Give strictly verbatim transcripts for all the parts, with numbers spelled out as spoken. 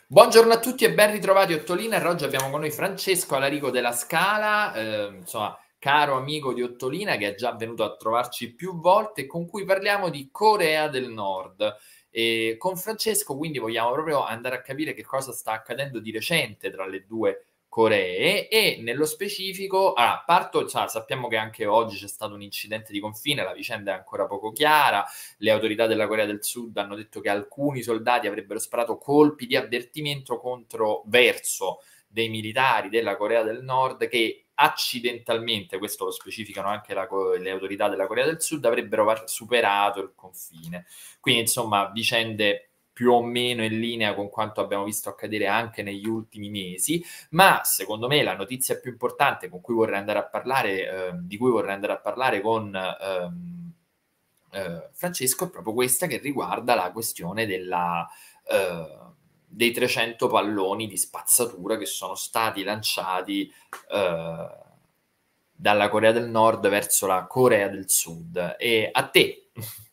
Buongiorno a tutti e ben ritrovati Ottolina. Oggi abbiamo con noi Francesco Alarico della Scala, eh, insomma, caro amico di Ottolina che è già venuto a trovarci più volte e con cui parliamo di Corea del Nord. E con Francesco quindi vogliamo proprio andare a capire che cosa sta accadendo di recente tra le due Coree e nello specifico, ah, parto, cioè, sappiamo che anche oggi c'è stato un incidente di confine, la vicenda è ancora poco chiara. Le autorità della Corea del Sud hanno detto che alcuni soldati avrebbero sparato colpi di avvertimento contro verso dei militari della Corea del Nord che accidentalmente, questo lo specificano anche la, le autorità della Corea del Sud, avrebbero superato il confine. Quindi insomma vicende più o meno in linea con quanto abbiamo visto accadere anche negli ultimi mesi, ma secondo me la notizia più importante con cui vorrei andare a parlare, eh, di cui vorrei andare a parlare con ehm, eh, Francesco è proprio questa che riguarda la questione della, eh, dei trecento palloni di spazzatura che sono stati lanciati eh, dalla Corea del Nord verso la Corea del Sud. E a te.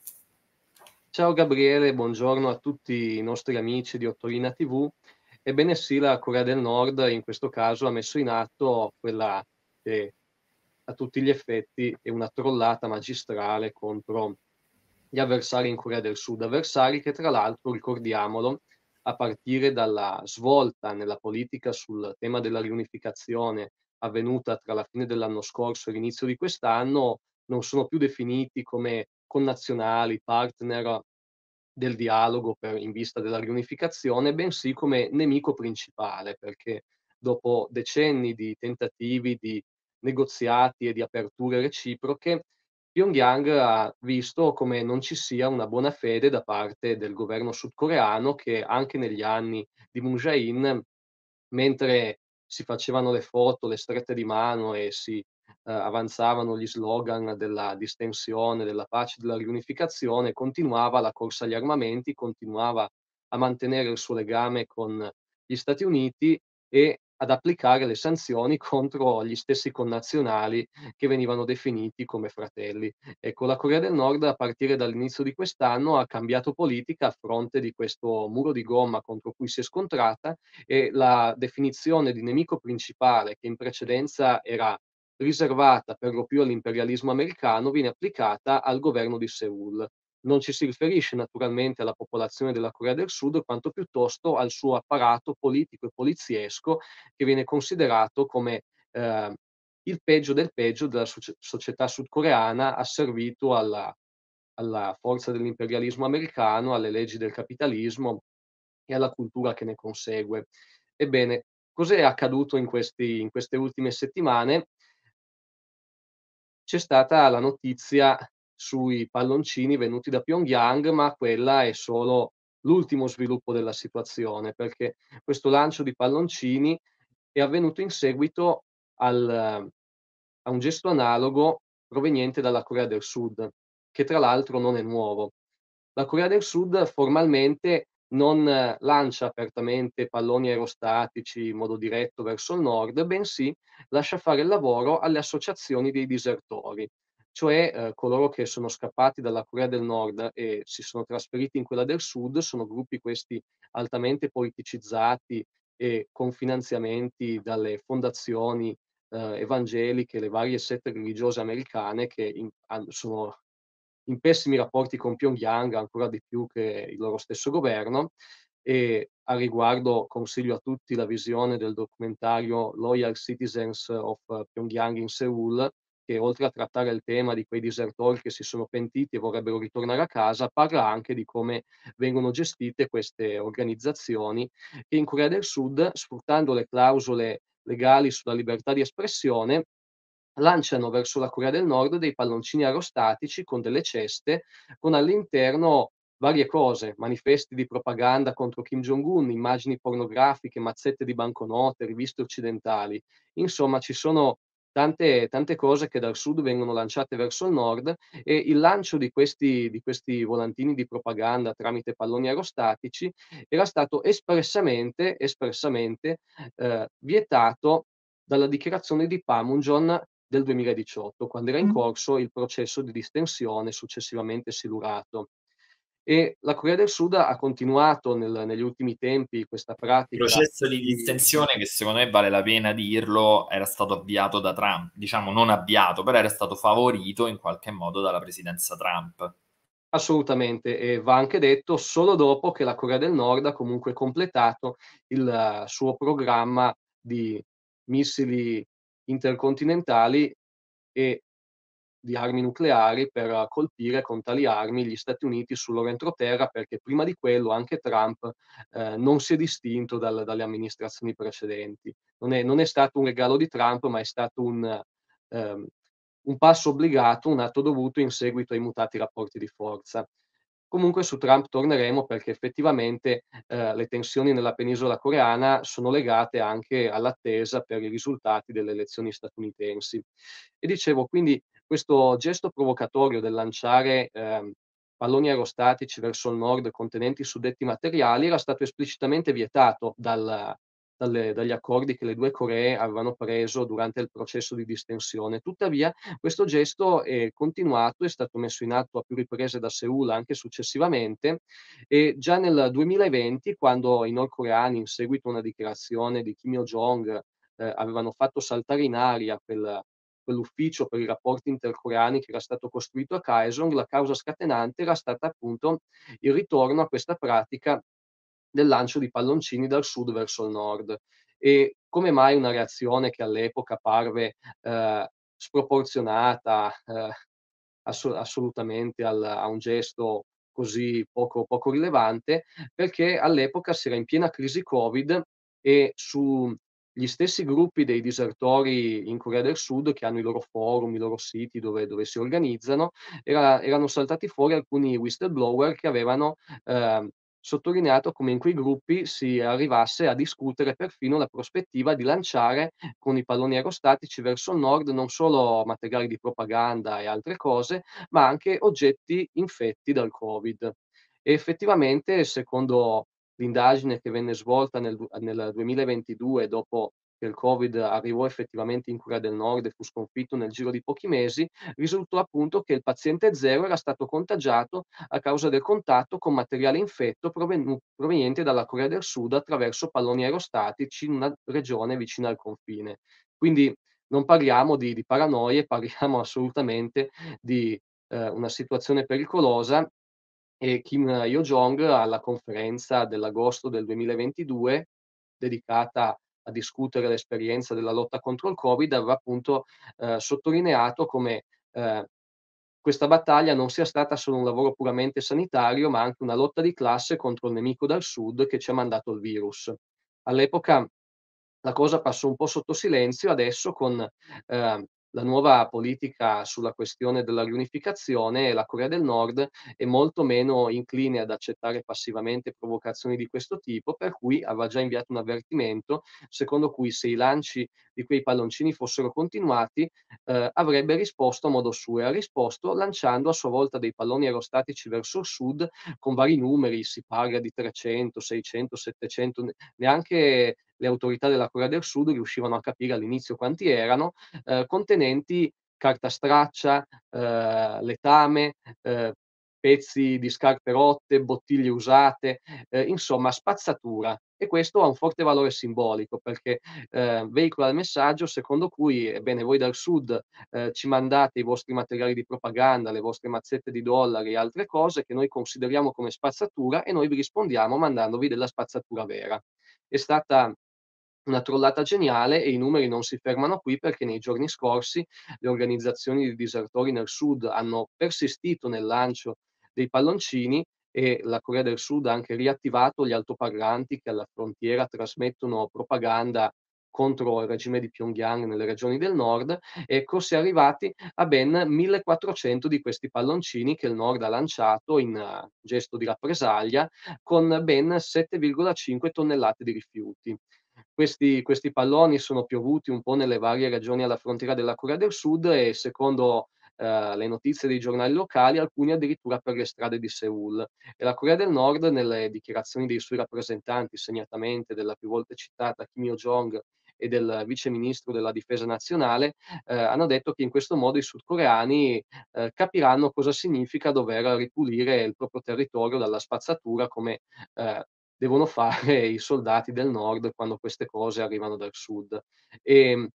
Ciao Gabriele, buongiorno a tutti i nostri amici di Ottolina T V. Ebbene sì, la Corea del Nord in questo caso ha messo in atto quella che a tutti gli effetti è una trollata magistrale contro gli avversari in Corea del Sud, avversari che tra l'altro, ricordiamolo, a partire dalla svolta nella politica sul tema della riunificazione avvenuta tra la fine dell'anno scorso e l'inizio di quest'anno, non sono più definiti come connazionali, partner del dialogo per in vista della riunificazione, bensì come nemico principale, perché dopo decenni di tentativi di negoziati e di aperture reciproche, Pyongyang ha visto come non ci sia una buona fede da parte del governo sudcoreano che anche negli anni di Moon Jae-in, mentre si facevano le foto, le strette di mano e si, ehm, avanzavano gli slogan della distensione, della pace, della riunificazione, continuava la corsa agli armamenti, continuava a mantenere il suo legame con gli Stati Uniti e ad applicare le sanzioni contro gli stessi connazionali che venivano definiti come fratelli. Ecco, la Corea del Nord a partire dall'inizio di quest'anno ha cambiato politica a fronte di questo muro di gomma contro cui si è scontrata e la definizione di nemico principale, che in precedenza era riservata per lo più all'imperialismo americano, viene applicata al governo di Seul. Non ci si riferisce naturalmente alla popolazione della Corea del Sud, quanto piuttosto al suo apparato politico e poliziesco, che viene considerato come eh, il peggio del peggio della socie- società sudcoreana, asservito alla, alla forza dell'imperialismo americano, alle leggi del capitalismo e alla cultura che ne consegue. Ebbene, cos'è accaduto in questi in queste ultime settimane? C'è stata la notizia sui palloncini venuti da Pyongyang, ma quella è solo l'ultimo sviluppo della situazione, perché questo lancio di palloncini è avvenuto in seguito al a un gesto analogo proveniente dalla Corea del Sud, che tra l'altro non è nuovo. La Corea del Sud formalmente non eh, lancia apertamente palloni aerostatici in modo diretto verso il nord, bensì lascia fare il lavoro alle associazioni dei disertori, cioè eh, coloro che sono scappati dalla Corea del Nord e si sono trasferiti in quella del Sud, sono gruppi questi altamente politicizzati e con finanziamenti dalle fondazioni eh, evangeliche, le varie sette religiose americane che in, han- sono in pessimi rapporti con Pyongyang, ancora di più che il loro stesso governo. E a riguardo consiglio a tutti la visione del documentario Loyal Citizens of Pyongyang in Seoul, che oltre a trattare il tema di quei disertori che si sono pentiti e vorrebbero ritornare a casa, parla anche di come vengono gestite queste organizzazioni che in Corea del Sud, sfruttando le clausole legali sulla libertà di espressione, lanciano verso la Corea del Nord dei palloncini aerostatici con delle ceste, con all'interno varie cose, manifesti di propaganda contro Kim Jong-un, immagini pornografiche, mazzette di banconote, riviste occidentali. Insomma, ci sono tante tante cose che dal sud vengono lanciate verso il nord e il lancio di questi di questi volantini di propaganda tramite palloni aerostatici era stato espressamente espressamente, ehm, vietato dalla dichiarazione di Panmunjom del duemiladiciotto, quando era in corso il processo di distensione successivamente silurato. E la Corea del Sud ha continuato nel negli ultimi tempi questa pratica Processo di di distensione che secondo me vale la pena dirlo, era stato avviato da Trump, diciamo non avviato, però era stato favorito in qualche modo dalla presidenza Trump. Assolutamente, e va anche detto solo dopo che la Corea del Nord ha comunque completato il suo programma di missili intercontinentali e di armi nucleari per colpire con tali armi gli Stati Uniti sul loro entroterra, perché prima di quello anche Trump, ehm, non si è distinto dal dalle amministrazioni precedenti. Non è non è stato un regalo di Trump, ma è stato un ehm, un passo obbligato, un atto dovuto in seguito ai mutati rapporti di forza. Comunque su Trump torneremo perché effettivamente, ehm, le tensioni nella penisola coreana sono legate anche all'attesa per i risultati delle elezioni statunitensi. E dicevo, quindi questo gesto provocatorio del lanciare, ehm, palloni aerostatici verso il nord contenenti i suddetti materiali era stato esplicitamente vietato dal dalle dagli accordi che le due Coree avevano preso durante il processo di distensione. Tuttavia questo gesto è continuato, è stato messo in atto a più riprese da Seul anche successivamente, e già nel duemilaventi, quando i nordcoreani, in seguito a una dichiarazione di Kim Yo Jong, ehm, avevano fatto saltare in aria quel quell'ufficio per i rapporti intercoreani che era stato costruito a Kaesong, la causa scatenante era stata appunto il ritorno a questa pratica del lancio di palloncini dal sud verso il nord. E come mai una reazione che all'epoca parve, ehm, sproporzionata, ehm, asso assolutamente al a un gesto così poco poco rilevante, perché all'epoca si era in piena crisi Covid e sugli stessi gruppi dei disertori in Corea del Sud, che hanno i loro forum, i loro siti dove dove si organizzano, era erano saltati fuori alcuni whistleblower che avevano, ehm, sottolineato come in quei gruppi si arrivasse a discutere perfino la prospettiva di lanciare con i palloni aerostatici verso il nord non solo materiali di propaganda e altre cose, ma anche oggetti infetti dal Covid. E effettivamente, secondo l'indagine che venne svolta nel du nel duemilaventidue, dopo che il Covid arrivò effettivamente in Corea del Nord e fu sconfitto nel giro di pochi mesi, risultò appunto che il paziente zero era stato contagiato a causa del contatto con materiale infetto provenu proveniente dalla Corea del Sud attraverso palloni aerostatici in una regione vicina al confine. Quindi non parliamo di di paranoie, parliamo assolutamente di, ehm, una situazione pericolosa, e Kim Yo Jong alla conferenza dell'agosto del duemilaventidue, dedicata a discutere l'esperienza della lotta contro il Covid, aveva appunto, ehm, sottolineato come, ehm, questa battaglia non sia stata solo un lavoro puramente sanitario, ma anche una lotta di classe contro il nemico dal sud che ci ha mandato il virus. All'epoca la cosa passò un po' sotto silenzio, adesso con, ehm, la nuova politica sulla questione della riunificazione, la Corea del Nord è molto meno incline ad accettare passivamente provocazioni di questo tipo, per cui aveva già inviato un avvertimento, secondo cui se i lanci di quei palloncini fossero continuati, ehm, avrebbe risposto a modo suo, e ha risposto lanciando a sua volta dei palloni aerostatici verso il sud con vari numeri, si parla di trecento, seicento, settecento, ne neanche le autorità della Corea del Sud riuscivano a capire all'inizio quanti erano, ehm, contenenti carta straccia, ehm, letame, ehm, pezzi di scarpe rotte, bottiglie usate, ehm, insomma spazzatura. E questo ha un forte valore simbolico perché, ehm, veicola il messaggio secondo cui: "Ebbene, voi dal sud, ehm, ci mandate i vostri materiali di propaganda, le vostre mazzette di dollari e altre cose che noi consideriamo come spazzatura e noi vi rispondiamo mandandovi della spazzatura vera." È stata una trollata geniale e i numeri non si fermano qui, perché nei giorni scorsi le organizzazioni di disertori nel sud hanno persistito nel lancio dei palloncini e la Corea del Sud ha anche riattivato gli altoparlanti che alla frontiera trasmettono propaganda contro il regime di Pyongyang nelle regioni del nord. Ecco, si è arrivati a ben millequattrocento di questi palloncini che il nord ha lanciato in eh, gesto di rappresaglia, con ben sette virgola cinque tonnellate di rifiuti. Questi questi palloni sono piovuti un po' nelle varie regioni alla frontiera della Corea del Sud e secondo, ehm, le notizie dei giornali locali, alcuni addirittura per le strade di Seul. E la Corea del Nord, nelle dichiarazioni dei suoi rappresentanti, segnatamente della più volte citata Kim Yo Jong e del vice ministro della difesa nazionale, eh, hanno detto che in questo modo i sudcoreani eh, capiranno cosa significa dover ripulire il proprio territorio dalla spazzatura, come eh, devono fare i soldati del nord quando queste cose arrivano dal sud. E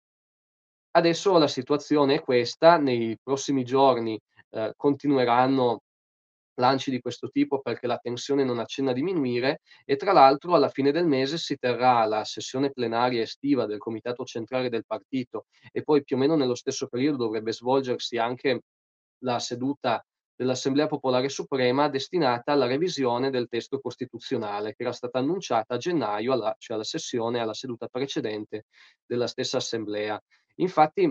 adesso la situazione è questa: nei prossimi giorni eh, continueranno lanci di questo tipo perché la tensione non accenna a diminuire, e tra l'altro alla fine del mese si terrà la sessione plenaria estiva del comitato centrale del partito, e poi più o meno nello stesso periodo dovrebbe svolgersi anche la seduta dell'Assemblea Popolare Suprema destinata alla revisione del testo costituzionale, che era stata annunciata a gennaio, alla, cioè alla sessione, alla seduta precedente della stessa Assemblea. Infatti,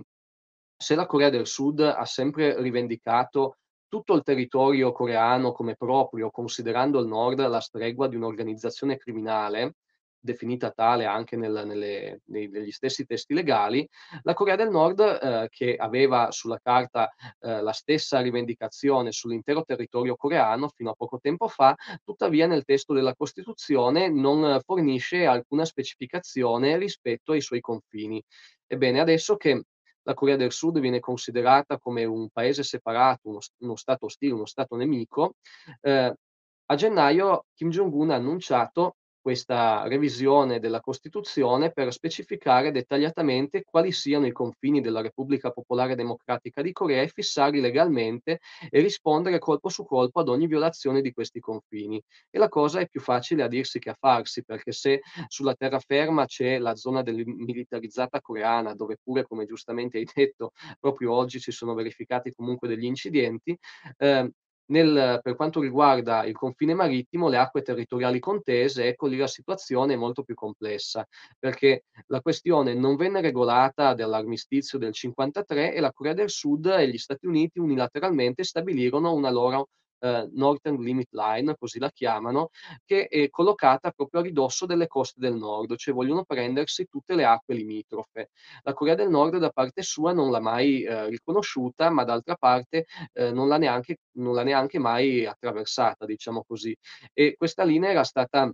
se la Corea del Sud ha sempre rivendicato tutto il territorio coreano come proprio, considerando il Nord la stregua di un'organizzazione criminale, definita tale anche nel nelle nei negli stessi testi legali, la Corea del Nord, ehm, che aveva sulla carta, ehm, la stessa rivendicazione sull'intero territorio coreano fino a poco tempo fa, tuttavia nel testo della Costituzione non fornisce alcuna specificazione rispetto ai suoi confini. Ebbene, adesso che la Corea del Sud viene considerata come un paese separato, uno s uno stato ostile, uno stato nemico, ehm, a gennaio Kim Jong-un ha annunciato questa revisione della Costituzione per specificare dettagliatamente quali siano i confini della Repubblica Popolare Democratica di Corea e fissarli legalmente e rispondere colpo su colpo ad ogni violazione di questi confini. E la cosa è più facile a dirsi che a farsi, perché se sulla terraferma c'è la zona demilitarizzata coreana, dove pure, come giustamente hai detto, proprio oggi si sono verificati comunque degli incidenti, ehm, nel per quanto riguarda il confine marittimo, le acque territoriali contese, ecco lì la situazione è molto più complessa, perché la questione non venne regolata dall'armistizio del 'cinquantatré e la Corea del Sud e gli Stati Uniti unilateralmente stabilirono una loro, ehm, Northern Limit Line, così la chiamano, che è collocata proprio a ridosso delle coste del nord, cioè vogliono prendersi tutte le acque limitrofe. La Corea del Nord da parte sua non l'ha mai, ehm, riconosciuta, ma d'altra parte, ehm, non l'ha neanche non l'ha neanche mai attraversata, diciamo così. E questa linea era stata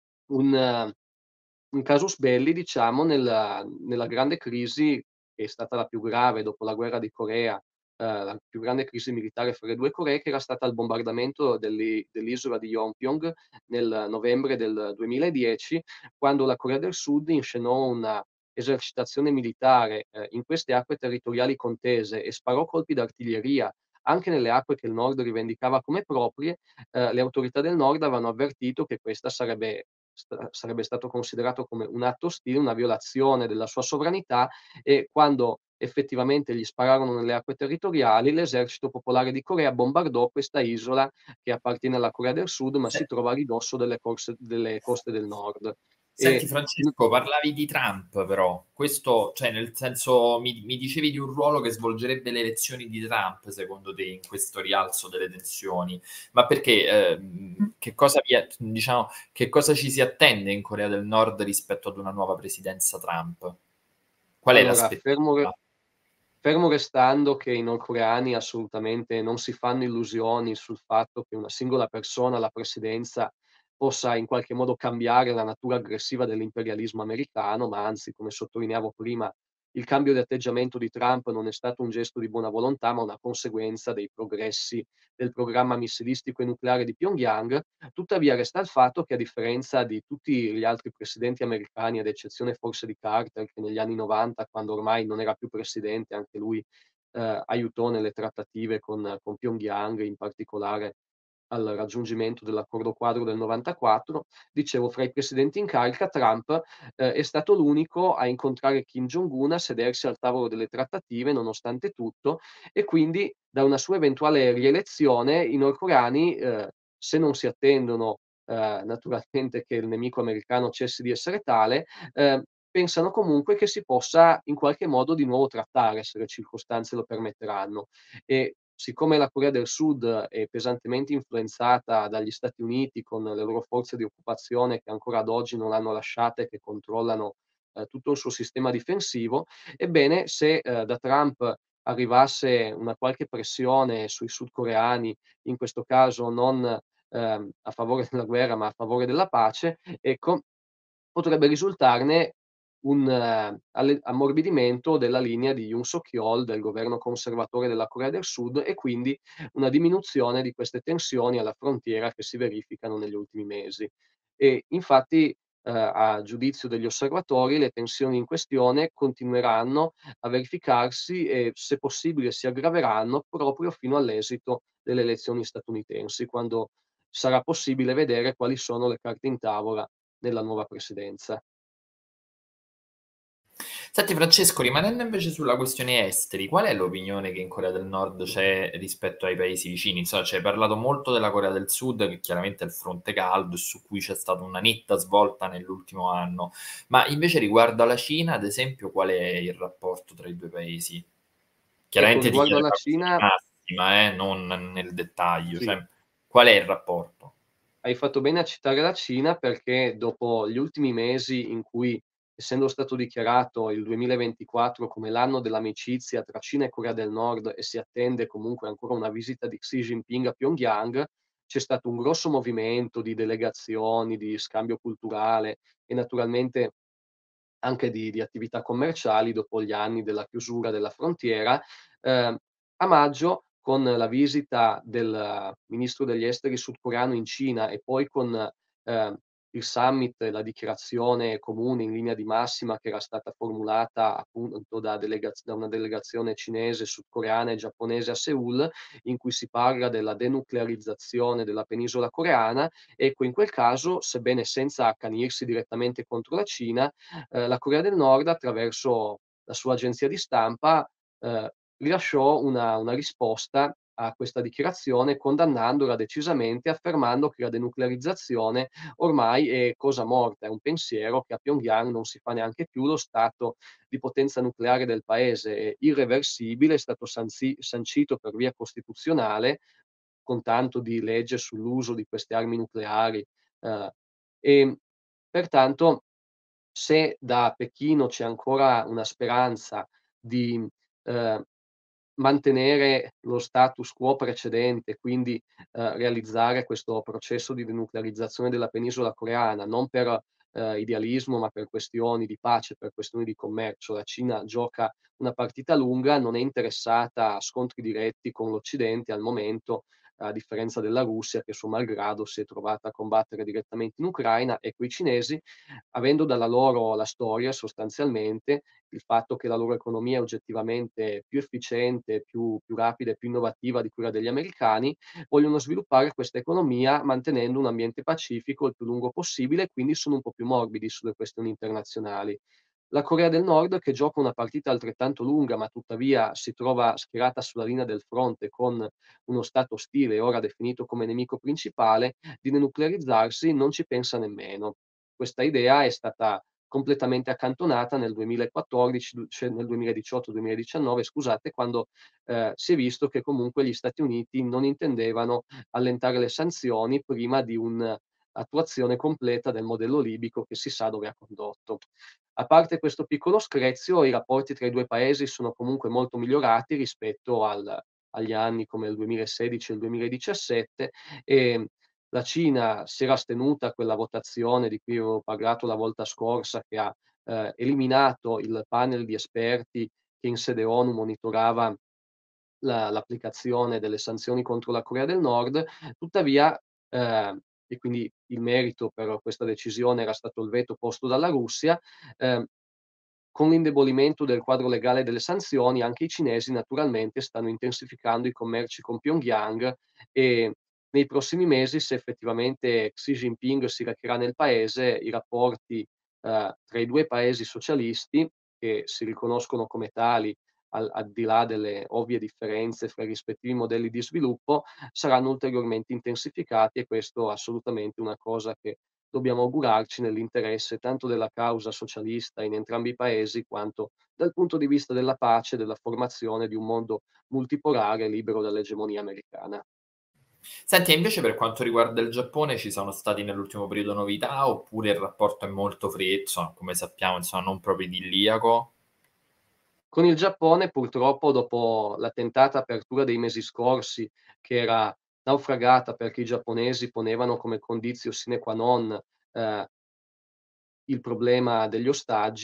un eh, un casus belli, diciamo, nella nella grande crisi, che è stata la più grave dopo la guerra di Corea, ehm, la più grande crisi militare fra le due Coree, che era stata il bombardamento dell'i dell'isola di Yonpyong nel novembre del duemiladieci, quando la Corea del Sud inscenò una esercitazione militare, ehm, in queste acque territoriali contese e sparò colpi d'artiglieria anche nelle acque che il Nord rivendicava come proprie. Ehm, le autorità del Nord avevano avvertito che questa sarebbe sta sarebbe stato considerato come un atto ostile, una violazione della sua sovranità, e quando effettivamente gli spararono nelle acque territoriali, l'esercito popolare di Corea bombardò questa isola che appartiene alla Corea del Sud, ma si trova a ridosso delle corse delle coste del nord. Senti E Francesco, parlavi di Trump però, questo, cioè nel senso, mi, mi dicevi di un ruolo che svolgerebbe le elezioni di Trump, secondo te, in questo rialzo delle tensioni, ma perché, eh, che cosa vi è- diciamo, che cosa ci si attende in Corea del Nord rispetto ad una nuova presidenza Trump? Qual è allora, fermo re l'aspettativa? Fermo restando che i nordcoreani assolutamente non si fanno illusioni sul fatto che una singola persona alla presidenza possa in qualche modo cambiare la natura aggressiva dell'imperialismo americano, ma anzi, come sottolineavo prima, il cambio di atteggiamento di Trump non è stato un gesto di buona volontà, ma una conseguenza dei progressi del programma missilistico e nucleare di Pyongyang. Tuttavia resta il fatto che, a differenza di tutti gli altri presidenti americani, ad eccezione forse di Carter, che negli anni 'novanta, quando ormai non era più presidente, anche lui eh, aiutò nelle trattative con, con Pyongyang, in particolare al raggiungimento dell'accordo quadro del 'novantaquattro. Dicevo, fra i presidenti in carica, Trump eh, è stato l'unico a incontrare Kim Jong-un, a sedersi al tavolo delle trattative nonostante tutto, e quindi da una sua eventuale rielezione i nordcoreani, eh, se non si attendono eh, naturalmente che il nemico americano cessi di essere tale, eh, pensano comunque che si possa in qualche modo di nuovo trattare, se le circostanze lo permetteranno. E siccome la Corea del Sud è pesantemente influenzata dagli Stati Uniti, con le loro forze di occupazione che ancora ad oggi non l'hanno lasciata e che controllano eh, tutto il suo sistema difensivo, ebbene, se eh, da Trump arrivasse una qualche pressione sui sudcoreani, in questo caso non ehm, a favore della guerra, ma a favore della pace, ecco, potrebbe risultarne un alle ammorbidimento della linea di Yoon Suk-yeol, del governo conservatore della Corea del Sud, e quindi una diminuzione di queste tensioni alla frontiera che si verificano negli ultimi mesi. E infatti, ehm, a giudizio degli osservatori, le tensioni in questione continueranno a verificarsi e, se possibile, si aggraveranno proprio fino all'esito delle elezioni statunitensi, quando sarà possibile vedere quali sono le carte in tavola della nuova presidenza. Senti Francesco, rimanendo invece sulla questione esteri, qual è l'opinione che in Corea del Nord c'è rispetto ai paesi vicini? Insomma, ci hai parlato molto della Corea del Sud, che chiaramente è il fronte caldo e su cui c'è stata una netta svolta nell'ultimo anno, ma invece riguardo alla Cina, ad esempio, qual è il rapporto tra i due paesi? Ecco, Chiaramente ti riguardo chiedo alla una questione Cina massima, eh, non nel dettaglio, Sì. cioè qual è il rapporto? Hai fatto bene a citare la Cina perché dopo gli ultimi mesi in cui, essendo stato dichiarato il duemilaventiquattro come l'anno dell'amicizia tra Cina e Corea del Nord e si attende comunque ancora una visita di Xi Jinping a Pyongyang, c'è stato un grosso movimento di delegazioni, di scambio culturale e naturalmente anche di di attività commerciali dopo gli anni della chiusura della frontiera. Ehm, a maggio, con la visita del ministro degli esteri sudcoreano in Cina e poi con, ehm, il summit e la dichiarazione comune in linea di massima che era stata formulata appunto da delegaz da una delegazione cinese, sudcoreana e giapponese a Seul, in cui si parla della denuclearizzazione della penisola coreana. Ecco, in quel caso, sebbene senza accanirsi direttamente contro la Cina, ehm, la Corea del Nord, attraverso la sua agenzia di stampa, ehm, rilasciò una una risposta a questa dichiarazione, condannandola decisamente, affermando che la denuclearizzazione ormai è cosa morta, è un pensiero, che a Pyongyang non si fa neanche più, lo stato di potenza nucleare del paese è irreversibile, è stato sanzi sancito per via costituzionale, con tanto di legge sull'uso di queste armi nucleari. Ehm, e pertanto, se da Pechino c'è ancora una speranza di, ehm, mantenere lo status quo precedente, quindi, ehm, realizzare questo processo di denuclearizzazione della penisola coreana, non per, ehm, idealismo, ma per questioni di pace, per questioni di commercio. La Cina gioca una partita lunga, non è interessata a scontri diretti con l'Occidente al momento, a differenza della Russia che suo malgrado si è trovata a combattere direttamente in Ucraina. Ecco, i cinesi, avendo dalla loro la storia sostanzialmente, il fatto che la loro economia è oggettivamente più efficiente, più più rapida e più innovativa di quella degli americani, vogliono sviluppare questa economia mantenendo un ambiente pacifico il più lungo possibile e quindi sono un po' più morbidi sulle questioni internazionali. La Corea del Nord, che gioca una partita altrettanto lunga, ma tuttavia si trova schierata sulla linea del fronte con uno stato ostile, ora definito come nemico principale, di denuclearizzarsi non ci pensa nemmeno. Questa idea è stata completamente accantonata nel duemilaquattordici, du cioè nel duemiladiciotto duemiladiciannove scusate, quando, ehm, si è visto che comunque gli Stati Uniti non intendevano allentare le sanzioni prima di un'attuazione completa del modello libico che si sa dove ha condotto. A parte questo piccolo screzio, i rapporti tra i due paesi sono comunque molto migliorati rispetto al agli anni come il duemilasedici e il duemiladiciassette, e la Cina si era astenuta a quella votazione di cui avevo parlato la volta scorsa, che ha, ehm, eliminato il panel di esperti che in sede ONU monitorava la l'applicazione delle sanzioni contro la Corea del Nord. Tuttavia, ehm, e quindi il merito per questa decisione era stato il veto posto dalla Russia, ehm, con l'indebolimento del quadro legale delle sanzioni, anche i cinesi naturalmente stanno intensificando i commerci con Pyongyang, e nei prossimi mesi, se effettivamente Xi Jinping si recherà nel paese, i rapporti, ehm, tra i due paesi socialisti, che si riconoscono come tali al al di là delle ovvie differenze fra i rispettivi modelli di sviluppo, saranno ulteriormente intensificati, e questo assolutamente una cosa che dobbiamo augurarci nell'interesse tanto della causa socialista in entrambi i paesi, quanto dal punto di vista della pace e della formazione di un mondo multipolare libero dall'egemonia americana. Senti, e invece per quanto riguarda il Giappone ci sono stati nell'ultimo periodo novità, oppure il rapporto è molto fre insomma, come sappiamo, insomma, non proprio idilliaco? Con il Giappone purtroppo, dopo la tentata apertura dei mesi scorsi, che era naufragata perché i giapponesi ponevano come conditio sine qua non, ehm il problema degli ostaggi,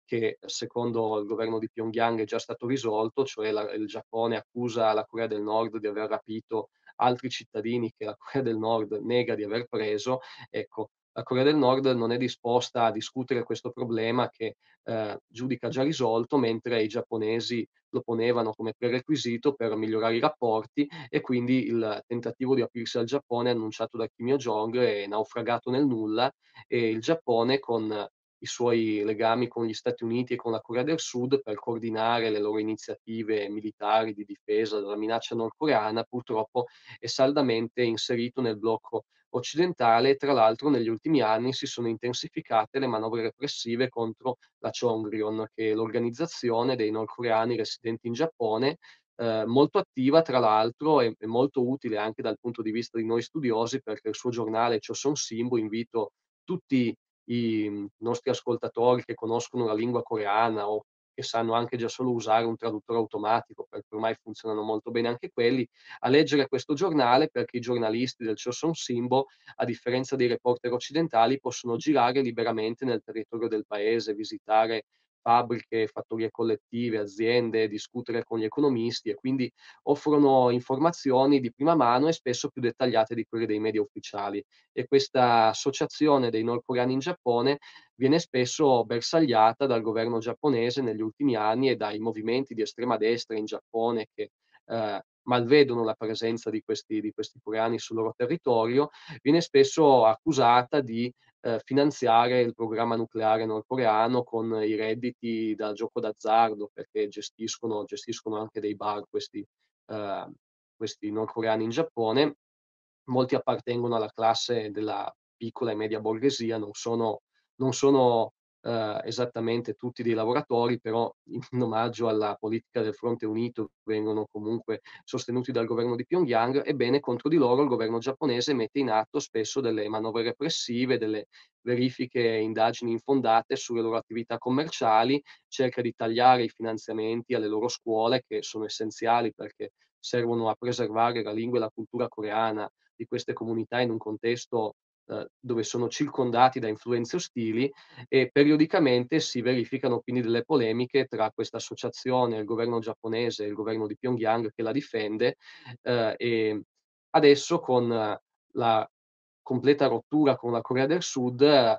che secondo il governo di Pyongyang è già stato risolto, cioè la il Giappone accusa la Corea del Nord di aver rapito altri cittadini che la Corea del Nord nega di aver preso. Ecco, la Corea del Nord non è disposta a discutere questo problema che, ehm, giudica già risolto, mentre i giapponesi lo ponevano come prerequisito per migliorare i rapporti, e quindi il tentativo di aprirsi al Giappone annunciato da Kim Yo Jong è naufragato nel nulla, e il Giappone, con i suoi legami con gli Stati Uniti e con la Corea del Sud, per coordinare le loro iniziative militari di difesa dalla minaccia nordcoreana, purtroppo è saldamente inserito nel blocco occidentale, e tra l'altro negli ultimi anni si sono intensificate le manovre repressive contro la Chongryon, che è l'organizzazione dei nordcoreani residenti in Giappone, ehm, molto attiva tra l'altro, e e molto utile anche dal punto di vista di noi studiosi, perché il suo giornale Choson Sinbo, invito tutti i, mhmm, nostri ascoltatori che conoscono la lingua coreana, o che sanno anche già solo usare un traduttore automatico, perché ormai funzionano molto bene anche quelli, a leggere questo giornale, perché i giornalisti del Choson Sinbo, a differenza dei reporter occidentali, possono girare liberamente nel territorio del paese, visitare fabbriche, fattorie collettive, aziende, discutere con gli economisti, e quindi offrono informazioni di prima mano e spesso più dettagliate di quelle dei media ufficiali. E questa associazione dei nordcoreani in Giappone viene spesso bersagliata dal governo giapponese negli ultimi anni e dai movimenti di estrema destra in Giappone, che eh, malvedono la presenza di questi, di questi coreani sul loro territorio. Viene spesso accusata di eh, finanziare il programma nucleare nordcoreano con i redditi da gioco d'azzardo, perché gestiscono, gestiscono anche dei bar questi, eh, questi nordcoreani in Giappone. Molti appartengono alla classe della piccola e media borghesia, non sono non sono, ehm, esattamente tutti dei lavoratori, però in omaggio alla politica del Fronte Unito vengono comunque sostenuti dal governo di Pyongyang. Ebbene, contro di loro il governo giapponese mette in atto spesso delle manovre repressive, delle verifiche e indagini infondate sulle loro attività commerciali, cerca di tagliare i finanziamenti alle loro scuole, che sono essenziali perché servono a preservare la lingua e la cultura coreana di queste comunità in un contesto, ehm, dove sono circondati da influenze ostili. E periodicamente si verificano quindi delle polemiche tra questa associazione, il governo giapponese e il governo di Pyongyang che la difende, ehm, e adesso, con eh, la completa rottura con la Corea del Sud, eh,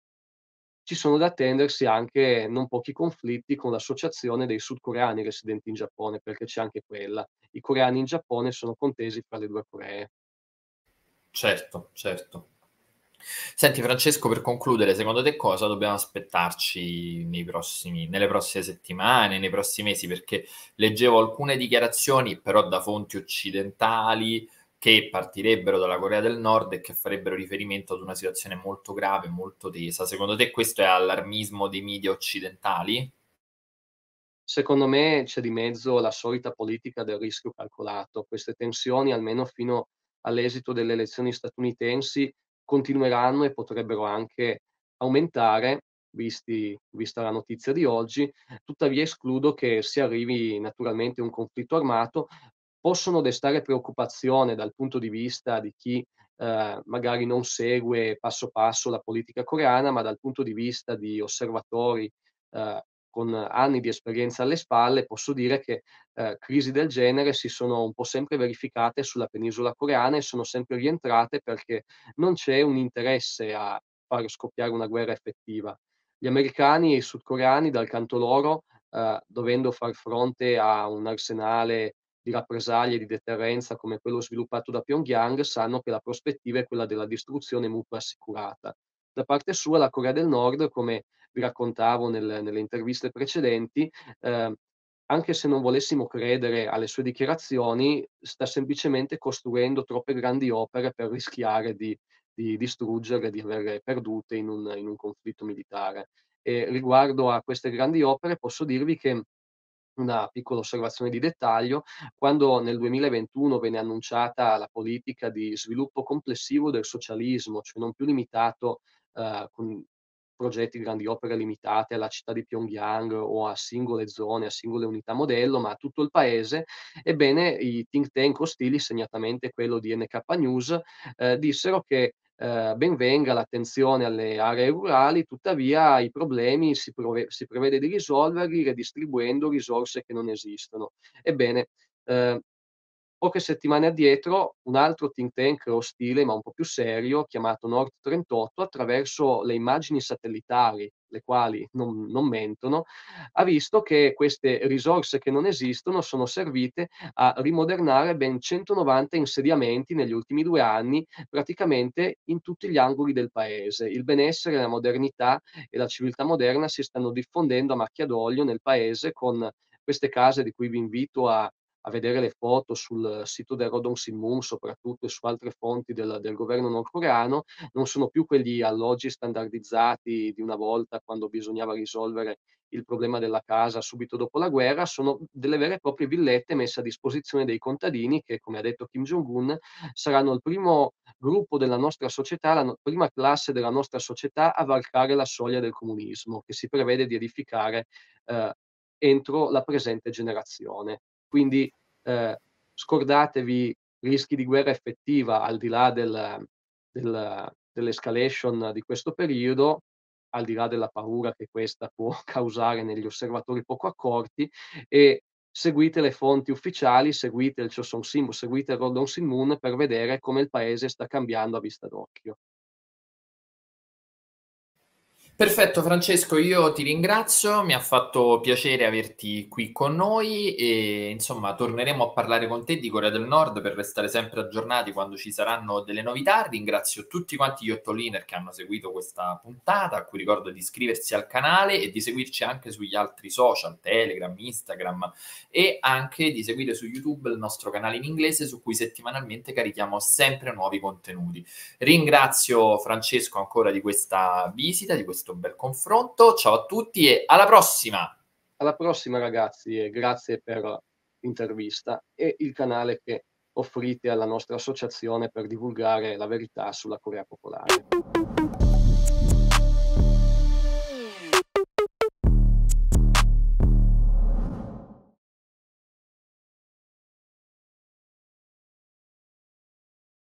ci sono da attendersi anche non pochi conflitti con l'associazione dei sudcoreani residenti in Giappone, perché c'è anche quella. I coreani in Giappone sono contesi fra le due Coree. Certo, certo. Senti Francesco, per concludere, secondo te cosa dobbiamo aspettarci nei prossimi, nelle prossime settimane, nei prossimi mesi? Perché leggevo alcune dichiarazioni, però da fonti occidentali, che partirebbero dalla Corea del Nord e che farebbero riferimento ad una situazione molto grave, molto tesa. Secondo te questo è allarmismo dei media occidentali? Secondo me c'è di mezzo la solita politica del rischio calcolato. Queste tensioni, almeno fino all'esito delle elezioni statunitensi, continueranno e potrebbero anche aumentare, visti vista la notizia di oggi. Tuttavia escludo che si arrivi naturalmente a un conflitto armato. Possono destare preoccupazione dal punto di vista di chi, ehm, magari non segue passo passo la politica coreana, ma dal punto di vista di osservatori, ehm, con anni di esperienza alle spalle, posso dire che, ehm, crisi del genere si sono un po' sempre verificate sulla penisola coreana e sono sempre rientrate, perché non c'è un interesse a far scoppiare una guerra effettiva. Gli americani e i sudcoreani dal canto loro, ehm, dovendo far fronte a un arsenale di rappresaglie e di deterrenza come quello sviluppato da Pyongyang, sanno che la prospettiva è quella della distruzione mutua assicurata. Da parte sua la Corea del Nord, come vi raccontavo nel nelle interviste precedenti, ehm, anche se non volessimo credere alle sue dichiarazioni, sta semplicemente costruendo troppe grandi opere per rischiare di di distruggerle, di averle perdute in un in un conflitto militare. E riguardo a queste grandi opere posso dirvi che, una piccola osservazione di dettaglio: quando nel duemilaventuno venne annunciata la politica di sviluppo complessivo del socialismo, cioè non più limitato, ehm, con progetti, grandi opere limitate alla città di Pyongyang o a singole zone, a singole unità modello, ma a tutto il paese, ebbene i think tank ostili, segnatamente quello di N K News, ehm, dissero che eh, ben venga l'attenzione alle aree rurali, tuttavia i problemi si, prove- si prevede di risolverli redistribuendo risorse che non esistono. Ebbene, eh, poche settimane addietro un altro think tank ostile, ma un po' più serio, chiamato Nord trentotto, attraverso le immagini satellitari, le quali non non mentono, ha visto che queste risorse che non esistono sono servite a rimodernare ben centonovanta insediamenti negli ultimi due anni, praticamente in tutti gli angoli del paese. Il benessere, la modernità e la civiltà moderna si stanno diffondendo a macchia d'olio nel paese con queste case di cui vi invito a a vedere le foto sul sito del Rodong Sinmun, soprattutto e su altre fonti del del governo nordcoreano, non sono più quegli alloggi standardizzati di una volta quando bisognava risolvere il problema della casa subito dopo la guerra, sono delle vere e proprie villette messe a disposizione dei contadini che, come ha detto Kim Jong-un, saranno il primo gruppo della nostra società, la no prima classe della nostra società a varcare la soglia del comunismo, che si prevede di edificare, ehm, entro la presente generazione. Quindi, ehm, scordatevi rischi di guerra effettiva al di là del del dell'escalation di questo periodo, al di là della paura che questa può causare negli osservatori poco accorti, e seguite le fonti ufficiali, seguite il Choson Sinmun, seguite il Rodong Sinmun per vedere come il paese sta cambiando a vista d'occhio. Perfetto Francesco, io ti ringrazio, mi ha fatto piacere averti qui con noi e insomma torneremo a parlare con te di Corea del Nord per restare sempre aggiornati quando ci saranno delle novità. Ringrazio tutti quanti gli Ottoliner che hanno seguito questa puntata, a cui ricordo di iscriversi al canale e di seguirci anche sugli altri social, Telegram, Instagram, e anche di seguire su YouTube il nostro canale in inglese su cui settimanalmente carichiamo sempre nuovi contenuti. Ringrazio Francesco ancora di questa visita, di questo bel confronto. Ciao a tutti e alla prossima! Alla prossima ragazzi e grazie per l'intervista e il canale che offrite alla nostra associazione per divulgare la verità sulla Corea popolare.